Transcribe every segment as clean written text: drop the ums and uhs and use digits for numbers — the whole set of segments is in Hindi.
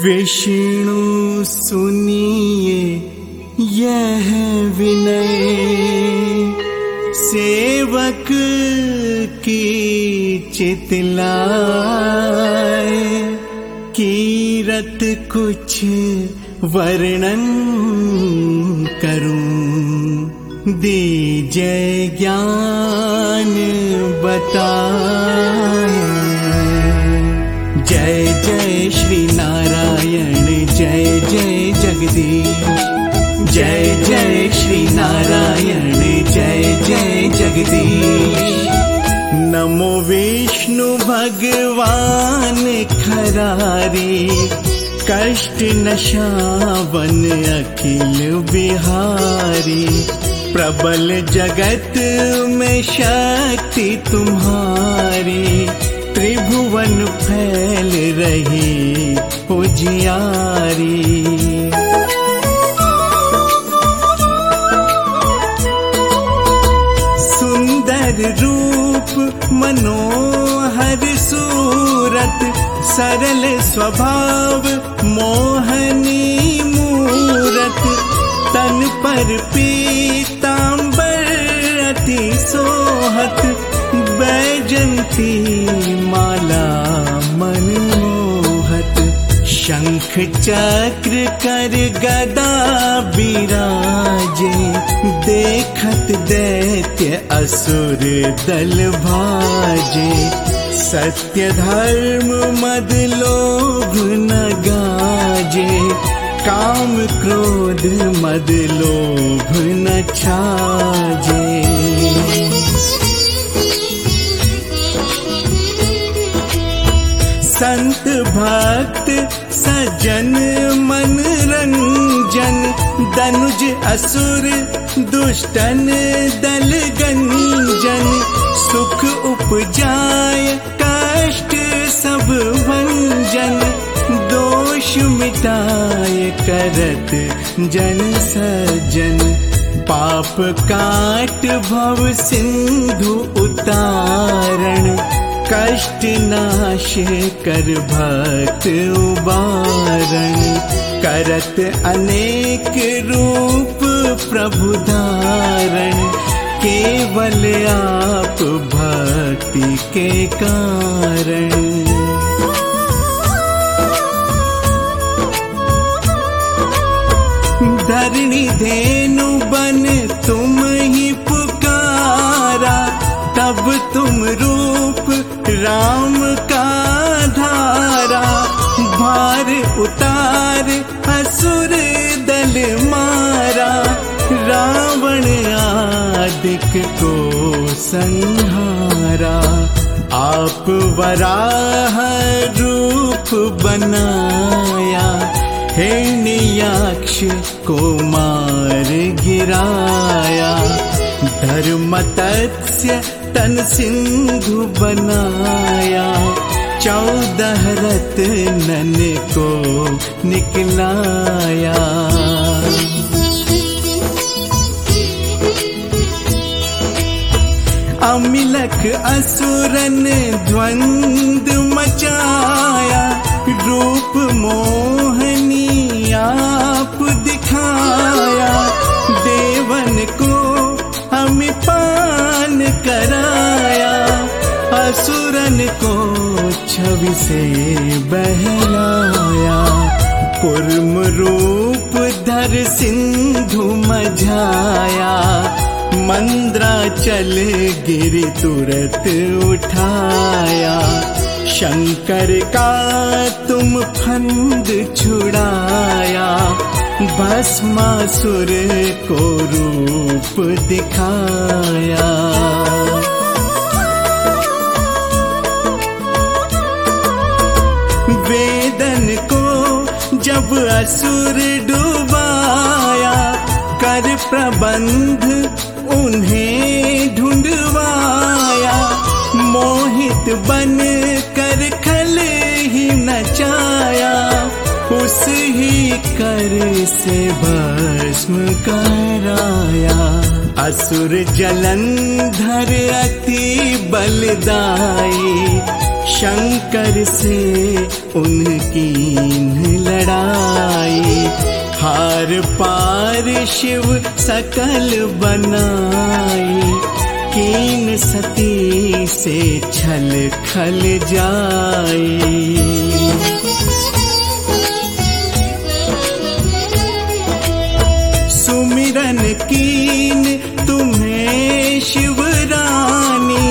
विष्णु सुनिए यह विनय, सेवक की चितलाए। कीरत कुछ वर्णन करूं, दीजय ज्ञान बताए। जय जय श्री नारायण, जय जय जगदीश। जय जय श्री नारायण, जय जय जगदीश। नमो विष्णु भगवान खरारी, कष्ट नशावन अखिल बिहारी। प्रबल जगत में शक्ति तुम्हारी, त्रिभुवन फैल रही उजियारी। सुंदर रूप मनोहर सूरत, सरल स्वभाव मोहनी मूरत। तन पर पीतांबर अति सोहत, बैजंती माला मनमोहत। शंख चक्र कर गदा बिराजे, देखत दैत्य असुर दल भाजे। सत्य धर्म मद लोभ न गाजे, काम क्रोध मद लोभ न छाजे। संत भक्त सज्जन मन रंजन, दनुज असुर दुष्टन दल गंजन। सुख उपजाय कष्ट सब भंजन, दोष मिटाय करत जन सज्जन। पाप काट भव सिंधु उतारण, कष्ट नाश कर भक्त उबारण। करत अनेक रूप प्रभु धारण, केवल आप भक्ति के कारण। धरणी धेनु बन तुम ही पुकारा, तब तुम रूप राम का धारा। भार उतार असुर दल मारा, रावण आदिक को संहारा। आप वराह रूप बनाया, हिरण्याक्ष को मार गिराया। धर्मतस्य तन सिंधु बनाया, 14 रत्नन को निकलाया। अमिलक असुरन द्वंद मचाया, रूप मोहनी आप दिखाया। देवन को हमें पान कराया, असुरन को छवि से बहलाया। कुर्म रूप धर सिंधु मझाया, मंद्राचल गिरि तुरत उठाया। शंकर का तुम फंद छुड़ाया, भस्मासुर को रूप दिखाया। वेदन को जब असुर डुबाया, कर प्रबंध उन्हें ढूंढवाया। मोहित बन कर खल ही नचाया, उस ही कर से भस्म कराया। असुर जलंधर अति बलदाई, शंकर से उनकी पार पार शिव सकल बनाई, कीन सती से छल खल जाई। सुमिरन कीन तुम्हें शिवरानी,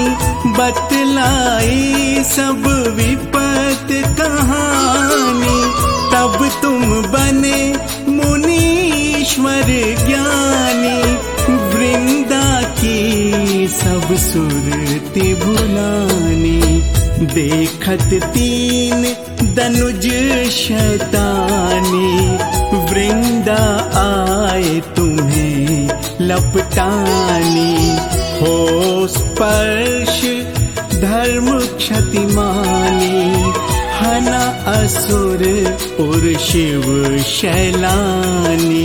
बतलाई सब विपत कहानी। तब तुम बने मुनीश्वर ज्ञानी, वृंदा की सब सुरति भुलानी। देखत तीन दनुज शैतानी, वृंदा आए तुम्हें लपटानी। हो स्पर्श धर्म क्षतिमानी, हना असुर और शिव शैलानी।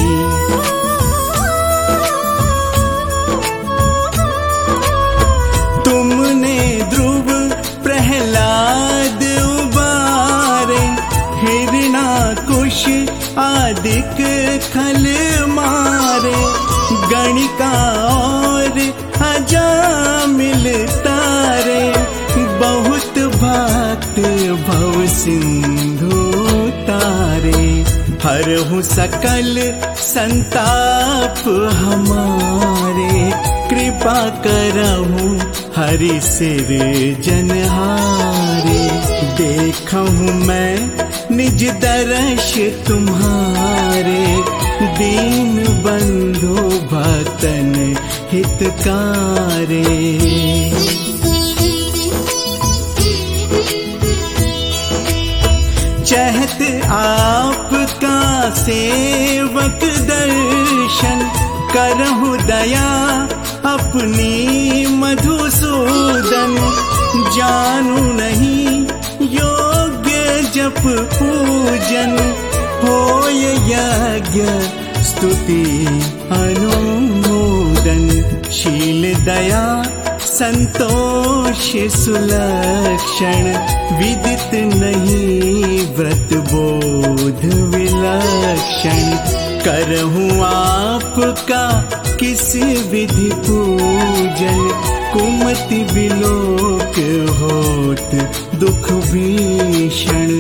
तुमने ध्रुव प्रहलाद उबारे, हिरणाकुश आदिक खल मारे। गणिका और अजामिल तारे, बहुत भक्त भव सिंधु तारे। हरहु सकल संताप हमारे, कृपा करहु हरि सिर जनहारे। देखहु मैं निज दर्श तुम्हारे, दीन बंधु भक्तन हितकारे। चाहत आपका सेवक दर्शन, करहु दया अपनी मधुसूदन। जानू नहीं योग्य जप पूजन, होय यज्ञ स्तुति अनुमोदन। शील दया संतोष सुलक्षण, विदित नहीं व्रत बोध विलक्षण। करहूँ आपका किस विधि पूजन, कुमति विलोक होत दुख भीषण।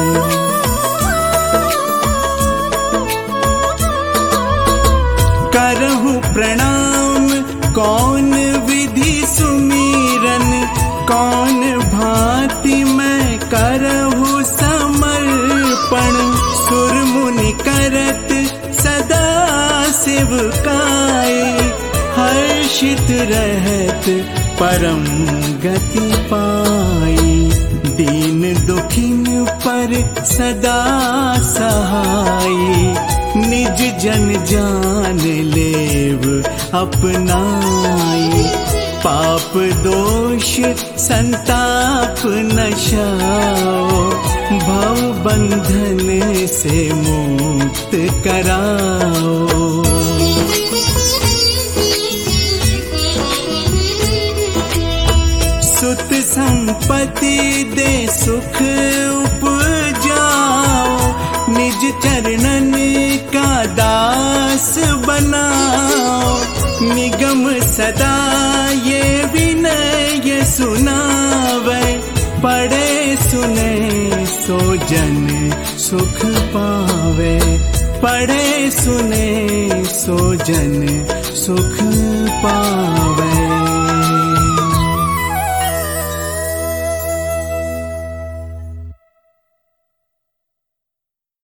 करहूँ प्रणाम कौन विधि सुमीरन, कौन भांति मैं करहूँ समर्पण। सुर मुनि करत सदा सेवकाई, हर्षित रहत परम गति पाई। दीन दुखिन पर सदा सहाई, निज जन जान लेव अपनाई। पाप दोष संताप नशाओ, भव बंधन से मुक्त कराओ। सुत संपत्ति दे सुख उपजाओ, निज चरणन का दास बनाओ। निगम सदा ये विनय सुनावे, पढ़े सुने सो जन सुख पावे। पढ़े सुने सो जन सुख पावे।